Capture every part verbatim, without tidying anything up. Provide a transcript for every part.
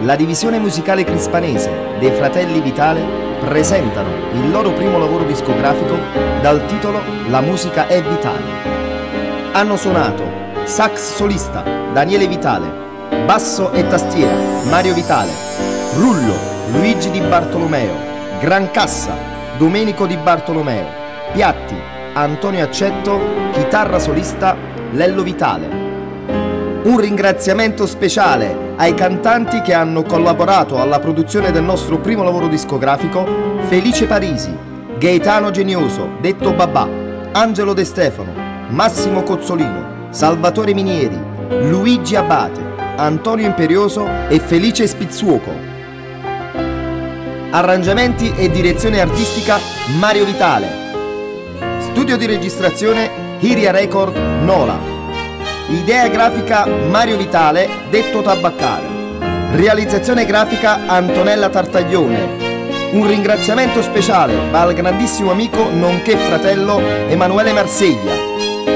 la divisione musicale crispanese dei Fratelli Vitale presentano il loro primo lavoro discografico dal titolo La musica è vitale. Hanno suonato sax solista Daniele Vitale, basso e tastiera Mario Vitale, rullo Luigi Di Bartolomeo, gran cassa Domenico Di Bartolomeo, piatti Antonio Accetto, chitarra solista Lello Vitale. Un ringraziamento speciale ai cantanti che hanno collaborato alla produzione del nostro primo lavoro discografico: Felice Parisi, Gaetano Genioso, detto Babà, Angelo De Stefano, Massimo Cozzolino, Salvatore Minieri, Luigi Abate, Antonio Imperioso e Felice Spizzuoco. Arrangiamenti e direzione artistica Mario Vitale. Studio di registrazione Hiria Record Nola. Idea grafica Mario Vitale, detto Tabaccare. Realizzazione grafica Antonella Tartaglione. Un ringraziamento speciale va al grandissimo amico nonché fratello Emanuele Marseglia.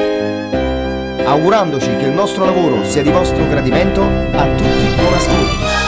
Augurandoci che il nostro lavoro sia di vostro gradimento, a tutti buon ascolto.